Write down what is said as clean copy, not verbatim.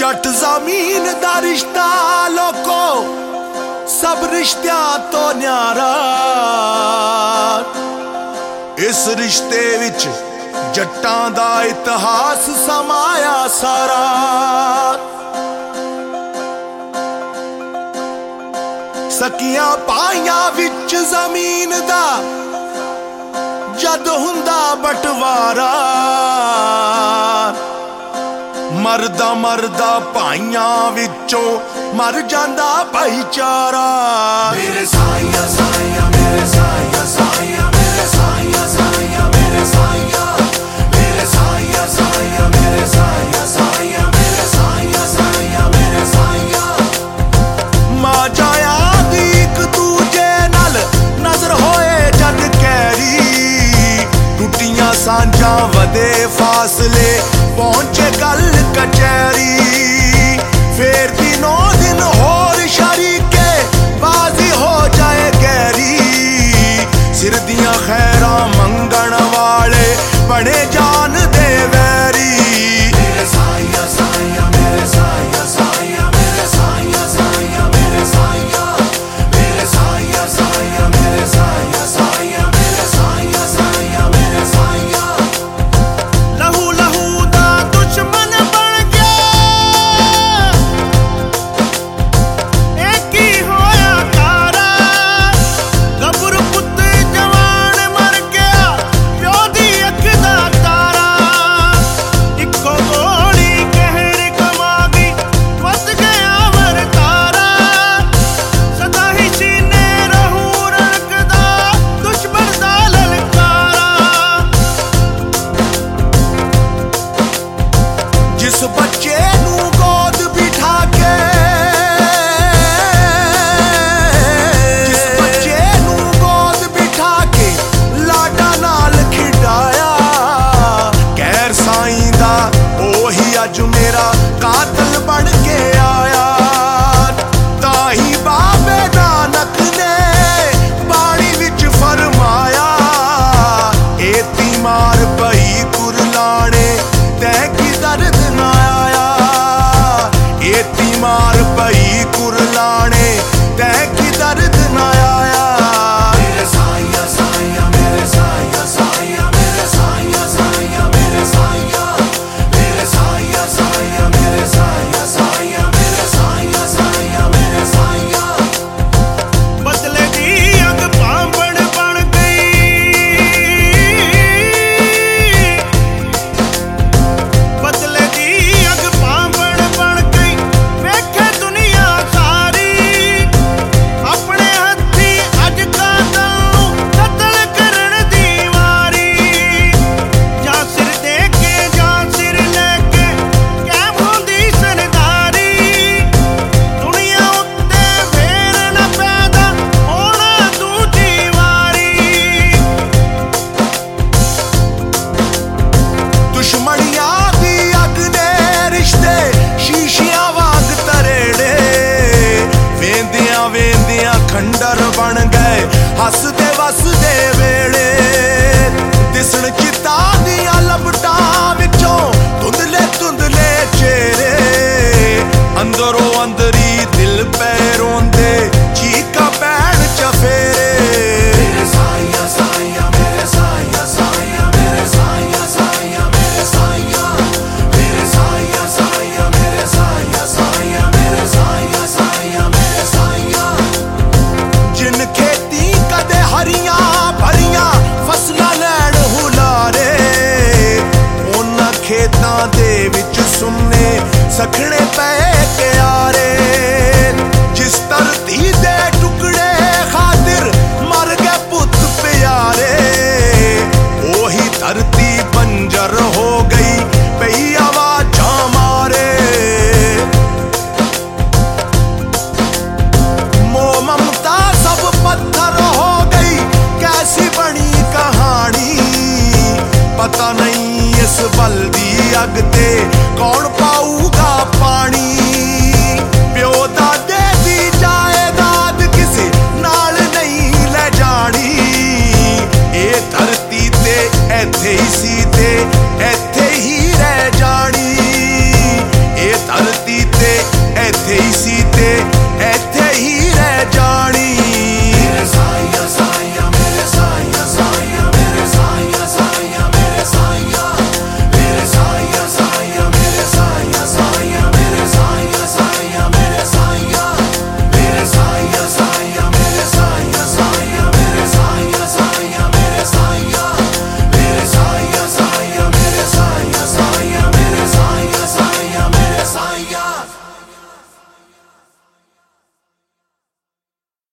जट जमीन दा रिश्ता लोको सब रिश्तियां तो न्यारा। इस रिश्ते विच जट्टां दा इतिहास समाया सारा। सकियां पाइयां विच जमीन दा जद हुंदा बटवारा। मरदा मरदा भाइयां विचों मर जांदा भाईचारा। मेरे साइया साइया मेरे साइया साइया मेरे साइया साइया मेरे साइया मेरे साइया साइया मेरे साइया साइया मेरे साइया साइया मेरे साइया। मां जाया दी इक दूजे नाल नजर होए जद कैरी। टुटियां सांझां वदे फासले पहुंचे गल कचहरी। फिर दिनों दिन होर शरीके बाजी हो जाए गहरी। सिर दियां खैरां मंगण वाले बने जान दे वैरी। मेरे साइया साइया मेरे साइया साइया मेरे साइया साइया मेरे साइया मेरे साइया साइया मेरे साइया साइया मेरे साइया साइया मेरे साइया। लहू लहू दा दुश्मन बन गया एक ही होया तारा। गबरू पुत्त जवान मर गया प्यो दी अख दा तारा। इक्को गोली कहर कमा गई फस गया वरतारा। सदा ही सीने रहू रखदा दुश्मन दा ललकारा। जिस बच्चे नू गोद बिठा के जिस बच्चे नू गोद बिठा के लाडा नाल खिडाया। गैर साईं दा ओही अज मेरा कातल बन के आया। ताही बाबे नानक ने बाणी विच फरमाया। एती मार पई कुरलाने तै की दर्द ना आया। एती मार पई कुरलाने तै की दर्द ना आया। मेरे साइया साइया मेरे साइया साइया मेरे साइया साइया मेरे साइया मेरे साइया साइया मेरे साइया साइया मेरे साइया साइया मेरे साइया। बदले दी अग पांबड़ बन गई। बदले दी अग पांबड़ बन गई वेखे दुनिया सारी। अपने हत्थी अज कातल नूं कतल करन दी वारी। जां सिर दे के जां सिर लेके कैम होंदी सरदारी। दुनिया उत्ते फेर न पैदा होना दूजी वारी। दुश्मनियां दी अग ने रिश्ते शीशियां वांग तरेड़े। वेंदियां वेंदियां खंडर बन गए हसदे वसदे वेड़े। दिसण चिता दियां लपटां विचों धुंधले धुंधले चेहरे। अंदरों अंदरी दिल पै रोंदे चीका पैण चफेरे। मेरे साइया साइया मेरे साइया साइया मेरे साइया साइया मेरे साइया मेरे साइया साइया मेरे साइया साइया मेरे साइया साइया मेरे साइया। जिन खेती कदे हरियां भरियां फसलां लैण हुलारे। उन्हां खेतां दे विच सुन्ने सखणे पै क्यारे। गए थे इसी ते